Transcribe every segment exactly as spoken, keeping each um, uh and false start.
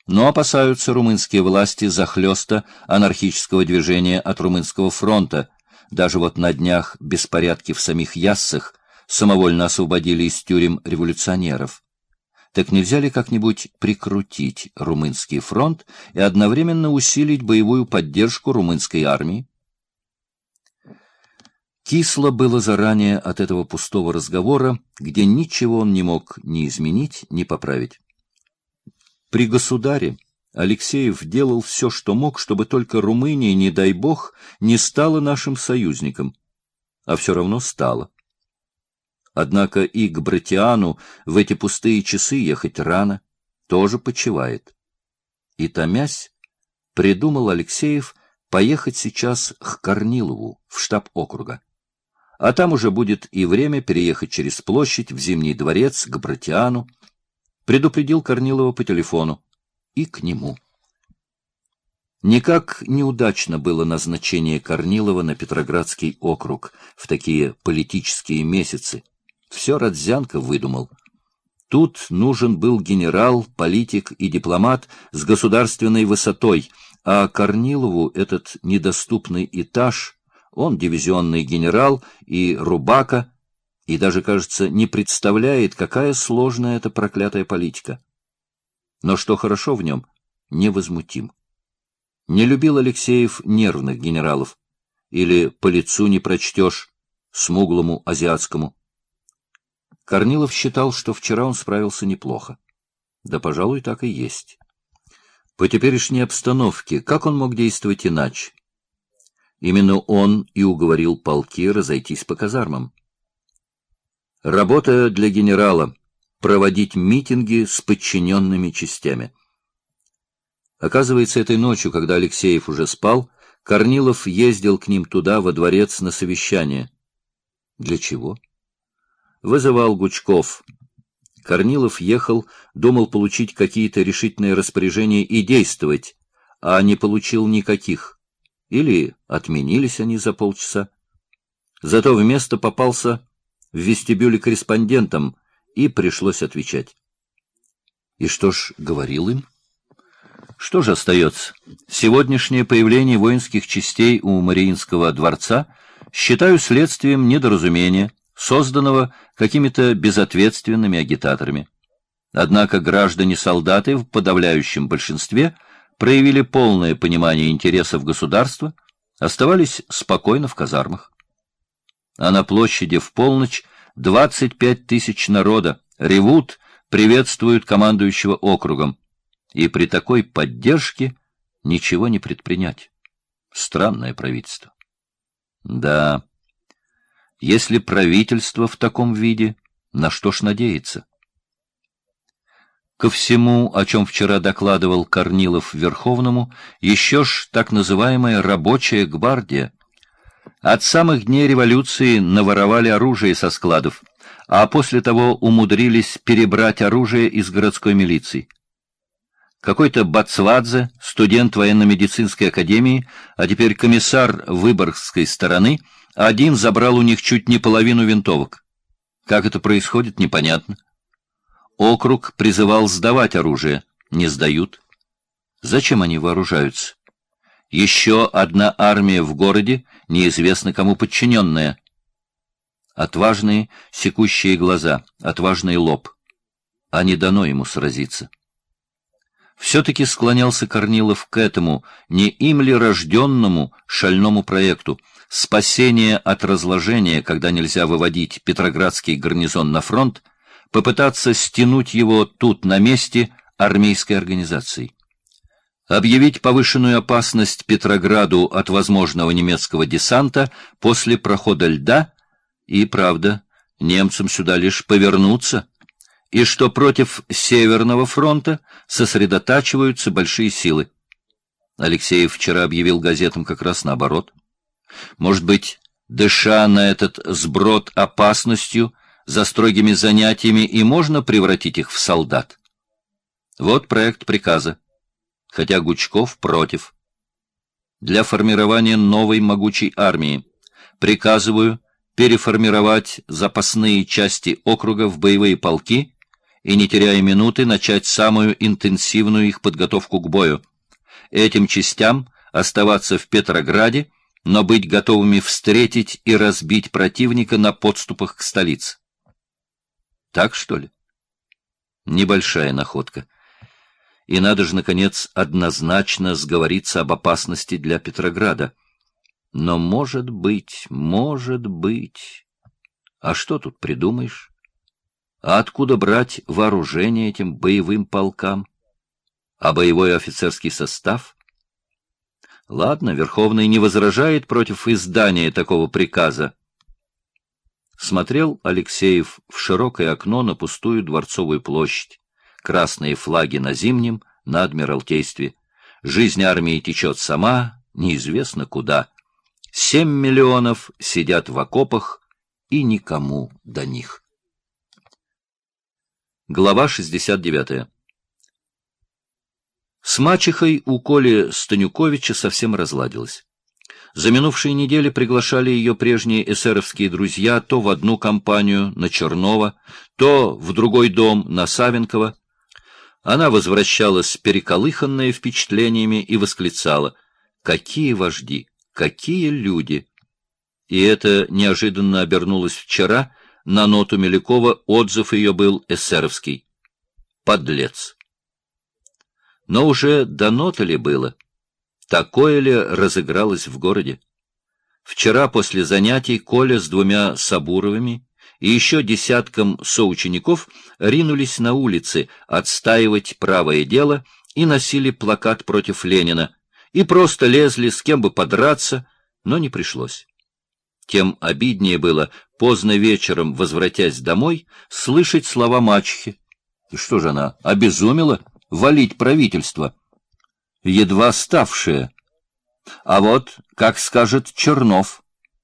Но опасаются румынские власти захлёста анархического движения от Румынского фронта. Даже вот на днях беспорядки в самих Яссах самовольно освободили из тюрем революционеров. Так нельзя ли как-нибудь прикрутить Румынский фронт и одновременно усилить боевую поддержку румынской армии? Кисло было заранее от этого пустого разговора, где ничего он не мог ни изменить, ни поправить. При государе Алексеев делал все, что мог, чтобы только Румыния, не дай бог, не стала нашим союзником. А все равно стала. Однако и к Братиану в эти пустые часы ехать рано, тоже почивает. И, томясь, придумал Алексеев поехать сейчас к Корнилову в штаб округа. А там уже будет и время переехать через площадь в Зимний дворец к Братиану. Предупредил Корнилова по телефону. И к нему. Никак неудачно было назначение Корнилова на Петроградский округ в такие политические месяцы. Все Родзянко выдумал. Тут нужен был генерал, политик и дипломат с государственной высотой, а Корнилову этот недоступный этаж, он дивизионный генерал и рубака, и даже, кажется, не представляет, какая сложная эта проклятая политика. Но что хорошо в нем — невозмутим. Не любил Алексеев нервных генералов. Или по лицу не прочтешь, смуглому азиатскому. Корнилов считал, что вчера он справился неплохо. Да, пожалуй, так и есть. По теперешней обстановке, как он мог действовать иначе? Именно он и уговорил полки разойтись по казармам. Работа для генерала — проводить митинги с подчиненными частями. Оказывается, этой ночью, когда Алексеев уже спал, Корнилов ездил к ним туда, во дворец, на совещание. Для чего? Вызывал Гучков. Корнилов ехал, думал получить какие-то решительные распоряжения и действовать, а не получил никаких. Или отменились они за полчаса. Зато вместо попался в вестибюле корреспондентом, и пришлось отвечать. И что ж говорил им? Что же остается? Сегодняшнее появление воинских частей у Мариинского дворца считаю следствием недоразумения, созданного какими-то безответственными агитаторами. Однако граждане-солдаты в подавляющем большинстве проявили полное понимание интересов государства, оставались спокойно в казармах. А на площади в полночь двадцать пять тысяч народа ревут, приветствуют командующего округом. И при такой поддержке ничего не предпринять. Странное правительство. Да, если правительство в таком виде, на что ж надеяться? Ко всему, о чем вчера докладывал Корнилов Верховному, еще ж так называемая рабочая гвардия. От самых дней революции наворовали оружие со складов, а после того умудрились перебрать оружие из городской милиции. Какой-то Бацвадзе, студент военно-медицинской академии, а теперь комиссар Выборгской стороны, один забрал у них чуть не половину винтовок. Как это происходит, непонятно. Округ призывал сдавать оружие, не сдают. Зачем они вооружаются? Еще одна армия в городе, неизвестно кому подчиненная. Отважные, секущие глаза, отважный лоб. А не дано ему сразиться. Все-таки склонялся Корнилов к этому, не им ли рожденному шальному проекту — спасение от разложения, когда нельзя выводить Петроградский гарнизон на фронт, попытаться стянуть его тут на месте армейской организацией. Объявить повышенную опасность Петрограду от возможного немецкого десанта после прохода льда, и, правда, немцам сюда лишь повернуться, и что против Северного фронта сосредотачиваются большие силы. Алексеев вчера объявил газетам как раз наоборот. Может быть, дыша на этот сброд опасностью, за строгими занятиями и можно превратить их в солдат? Вот проект приказа, хотя Гучков против. Для формирования новой могучей армии приказываю переформировать запасные части округа в боевые полки и, не теряя минуты, начать самую интенсивную их подготовку к бою. Этим частям оставаться в Петрограде, но быть готовыми встретить и разбить противника на подступах к столице. Так, что ли? Небольшая находка. И надо же, наконец, однозначно сговориться об опасности для Петрограда. Но, может быть, может быть... А что тут придумаешь? А откуда брать вооружение этим боевым полкам? А боевой офицерский состав? Ладно, Верховный не возражает против издания такого приказа. Смотрел Алексеев в широкое окно на пустую Дворцовую площадь. Красные флаги на Зимнем, на Адмиралтействе. Жизнь армии течет сама, неизвестно куда. Семь миллионов сидят в окопах, и никому до них. Глава шестьдесят девятая. С мачехой у Коли Станюковича совсем разладилось. За минувшие недели приглашали ее прежние эсеровские друзья то в одну компанию на Чернова, то в другой дом на Савенкова. Она возвращалась переколыханная впечатлениями и восклицала: «Какие вожди! Какие люди!» И это неожиданно обернулось вчера. На ноту Мелякова отзыв ее был эсеровский: «Подлец!» Но уже до ноты ли было? Такое ли разыгралось в городе? Вчера после занятий Коля с двумя Сабуровыми и еще десятком соучеников ринулись на улицы отстаивать правое дело и носили плакат против Ленина, и просто лезли с кем бы подраться, но не пришлось. Тем обиднее было, поздно вечером, возвратясь домой, слышать слова мачехи. И что же она, обезумела валить правительство? Едва ставшее. А вот, как скажет Чернов.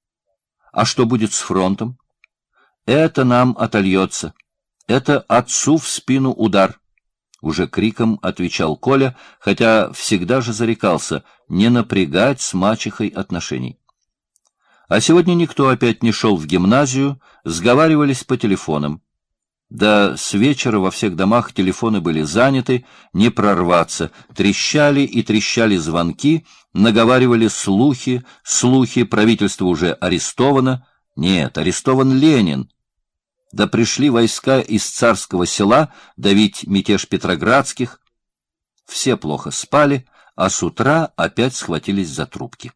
А что будет с фронтом? Это нам отольется. Это отцу в спину удар. Уже криком отвечал Коля, хотя всегда же зарекался не напрягать с мачехой отношений. А сегодня никто опять не шел в гимназию, сговаривались по телефонам. Да с вечера во всех домах телефоны были заняты, не прорваться, трещали и трещали звонки, наговаривали слухи, слухи, правительство уже арестовано. Нет, арестован Ленин. Да пришли войска из Царского Села давить мятеж петроградских. Все плохо спали, а с утра опять схватились за трубки.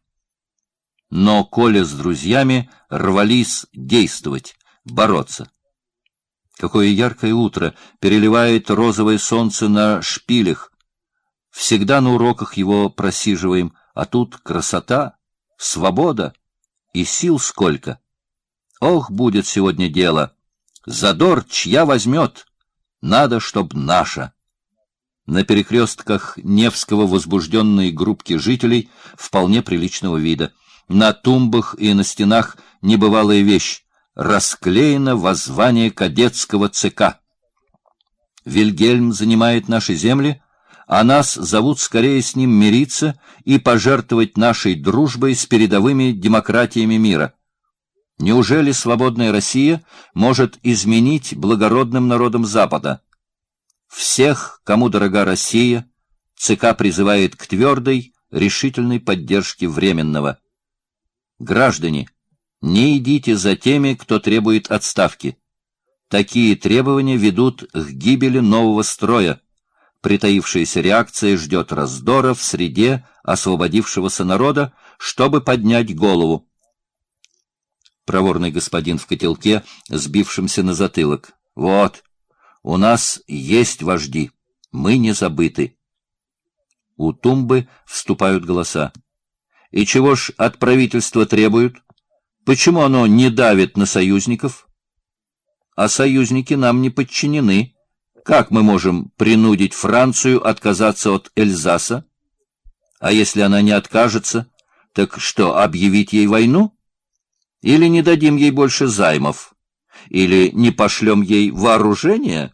Но Коля с друзьями рвались действовать, бороться. Какое яркое утро переливает розовое солнце на шпилях. Всегда на уроках его просиживаем, а тут красота, свобода и сил сколько. Ох, будет сегодня дело. Задор чья возьмет? Надо, чтоб наша. На перекрестках Невского возбужденные группки жителей вполне приличного вида. На тумбах и на стенах небывалая вещь. Расклеено воззвание кадетского ЦК. Вильгельм занимает наши земли, а нас зовут скорее с ним мириться и пожертвовать нашей дружбой с передовыми демократиями мира. Неужели свободная Россия может изменить благородным народам Запада? Всех, кому дорога Россия, ЦК призывает к твердой, решительной поддержке Временного. Граждане, не идите за теми, кто требует отставки. Такие требования ведут к гибели нового строя. Притаившаяся реакция ждет раздора в среде освободившегося народа, чтобы поднять голову. Проворный господин в котелке, сбившимся на затылок. Вот, у нас есть вожди, мы не забыты. У тумбы вступают голоса. И чего ж от правительства требуют? Почему оно не давит на союзников? А союзники нам не подчинены. Как мы можем принудить Францию отказаться от Эльзаса? А если она не откажется, так что, объявить ей войну? Или не дадим ей больше займов? Или не пошлем ей вооружение?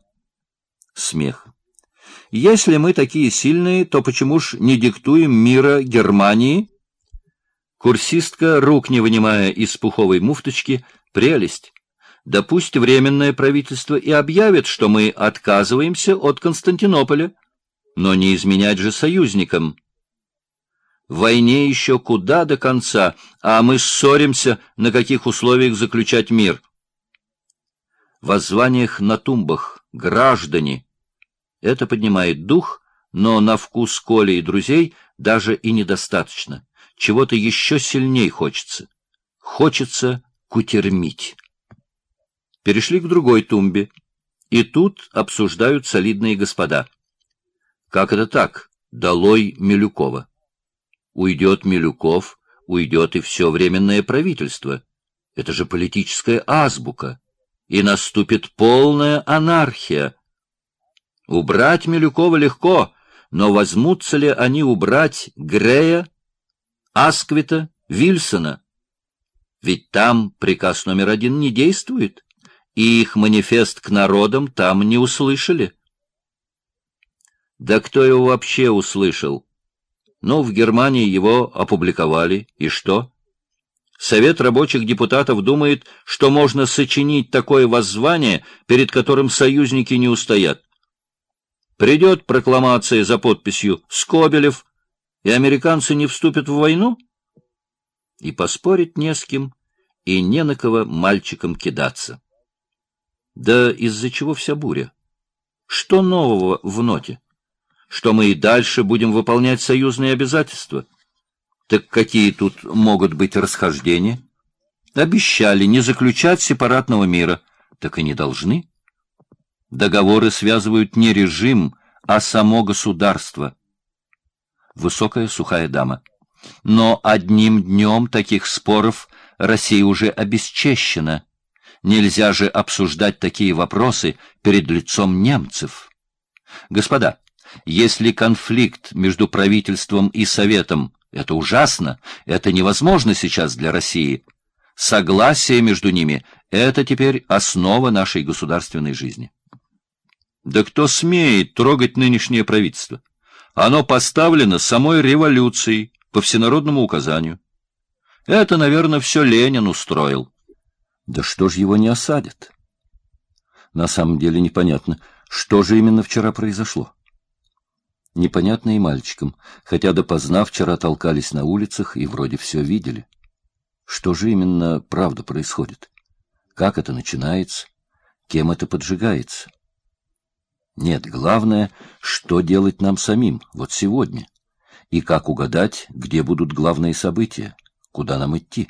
Смех. Если мы такие сильные, то почему ж не диктуем мира Германии? Курсистка, рук не вынимая из пуховой муфточки, прелесть. Да пусть Временное правительство и объявит, что мы отказываемся от Константинополя, но не изменять же союзникам. Войне еще куда до конца, а мы ссоримся, на каких условиях заключать мир. В воззваниях на тумбах «Граждане» это поднимает дух, но на вкус Коли и друзей даже и недостаточно. Чего-то еще сильней хочется. Хочется кутермить. Перешли к другой тумбе, и тут обсуждают солидные господа. Как это так? Долой Милюкова. Уйдет Милюков, уйдет и все Временное правительство. Это же политическая азбука. И наступит полная анархия. Убрать Милюкова легко, но возьмутся ли они убрать Грея, Асквита, Вильсона? Ведь там приказ номер один не действует, и их манифест к народам там не услышали. Да кто его вообще услышал? Ну, в Германии его опубликовали, и что? Совет рабочих депутатов думает, что можно сочинить такое воззвание, перед которым союзники не устоят. Придет прокламация за подписью «Скобелев», и американцы не вступят в войну? И поспорить не с кем, и не на кого мальчикам кидаться. Да из-за чего вся буря? Что нового в ноте? Что мы и дальше будем выполнять союзные обязательства? Так какие тут могут быть расхождения? Обещали не заключать сепаратного мира, так и не должны. Договоры связывают не режим, а само государство. Высокая сухая дама. Но одним днем таких споров Россия уже обесчещена. Нельзя же обсуждать такие вопросы перед лицом немцев. Господа, если конфликт между правительством и Советом — это ужасно, это невозможно сейчас для России, согласие между ними — это теперь основа нашей государственной жизни. Да кто смеет трогать нынешнее правительство? Оно поставлено самой революцией по всенародному указанию. Это, наверное, все Ленин устроил. Да что ж его не осадят? На самом деле непонятно, что же именно вчера произошло. Непонятно и мальчикам, хотя допоздна вчера толкались на улицах и вроде все видели. Что же именно правда происходит? Как это начинается? Кем это поджигается? Нет, главное, что делать нам самим, вот сегодня. И как угадать, где будут главные события, куда нам идти.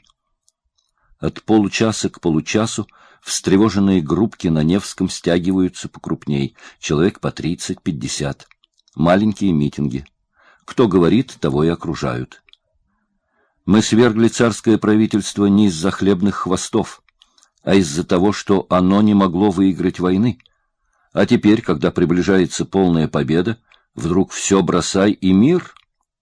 От получаса к получасу встревоженные группки на Невском стягиваются покрупней, человек по тридцать-пятьдесят. Маленькие митинги. Кто говорит, того и окружают. Мы свергли царское правительство не из-за хлебных хвостов, а из-за того, что оно не могло выиграть войны. А теперь, когда приближается полная победа, вдруг все бросай и мир?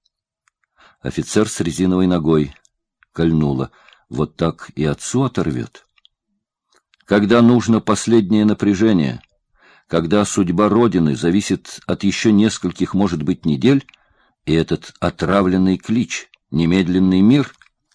Офицер с резиновой ногой кольнуло. Вот так и отцу оторвет. Когда нужно последнее напряжение, когда судьба Родины зависит от еще нескольких, может быть, недель, и этот отравленный клич, немедленный мир,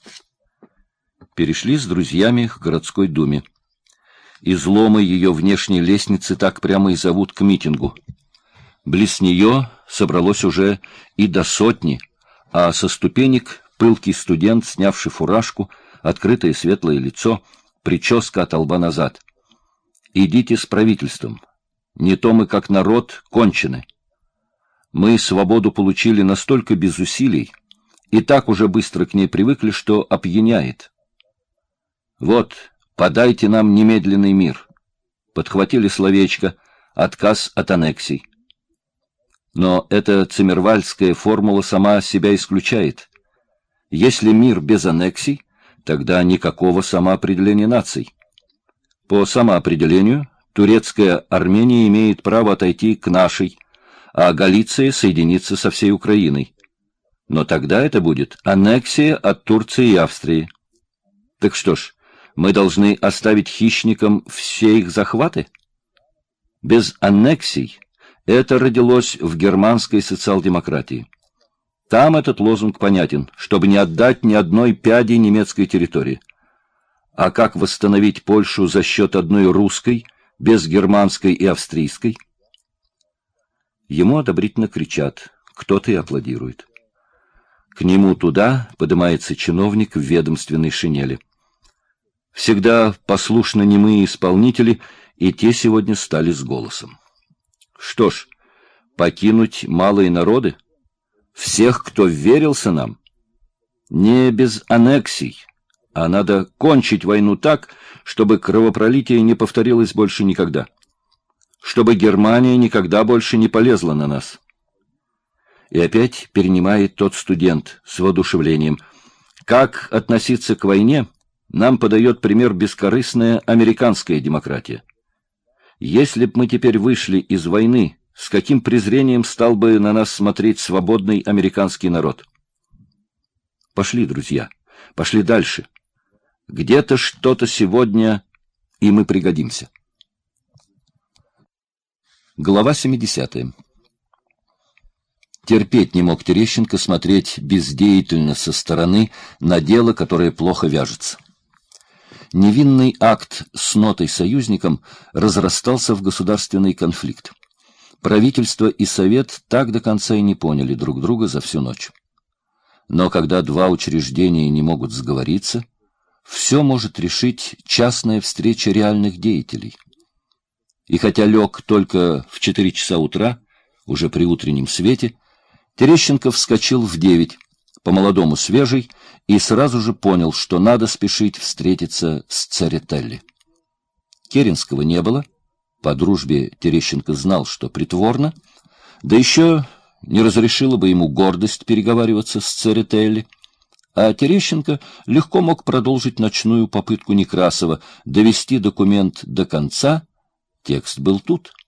перешли с друзьями к городской думе. Изломы ее внешней лестницы так прямо и зовут к митингу. Близ нее собралось уже и до сотни, а со ступенек пылкий студент, снявший фуражку, открытое светлое лицо, прическа от лба назад. «Идите с правительством. Не то мы, как народ, кончены. Мы свободу получили настолько без усилий, и так уже быстро к ней привыкли, что опьяняет. Вот, подайте нам немедленный мир». Подхватили словечко «отказ от аннексий». Но эта циммервальдская формула сама себя исключает. Если мир без аннексий, тогда никакого самоопределения наций. По самоопределению турецкая Армения имеет право отойти к нашей, а Галиция соединиться со всей Украиной. Но тогда это будет аннексия от Турции и Австрии. Так что ж, мы должны оставить хищникам все их захваты? Без аннексий это родилось в германской социал-демократии. Там этот лозунг понятен, чтобы не отдать ни одной пяди немецкой территории. А как восстановить Польшу за счет одной русской, без германской и австрийской? Ему одобрительно кричат, кто-то и аплодирует. К нему туда поднимается чиновник в ведомственной шинели. Всегда послушно немые исполнители, и те сегодня стали с голосом. Что ж, покинуть малые народы? Всех, кто верился нам? Не без аннексий, а надо кончить войну так, чтобы кровопролитие не повторилось больше никогда. Чтобы Германия никогда больше не полезла на нас. И опять перенимает тот студент с воодушевлением. Как относиться к войне, нам подает пример бескорыстная американская демократия. Если б мы теперь вышли из войны, с каким презрением стал бы на нас смотреть свободный американский народ? Пошли, друзья, пошли дальше. Где-то что-то сегодня, и мы пригодимся. Глава семидесятая. Терпеть не мог Терещенко смотреть бездеятельно со стороны на дело, которое плохо вяжется. Невинный акт с нотой союзникам разрастался в государственный конфликт. Правительство и Совет так до конца и не поняли друг друга за всю ночь. Но когда два учреждения не могут сговориться, все может решить частная встреча реальных деятелей. И хотя лег только в четыре часа утра, уже при утреннем свете, Терещенко вскочил в девять, по-молодому свежий, и сразу же понял, что надо спешить встретиться с Церетели. Керенского не было, по дружбе Терещенко знал, что притворно, да еще не разрешила бы ему гордость переговариваться с Церетели, а Терещенко легко мог продолжить ночную попытку Некрасова довести документ до конца, текст был тут.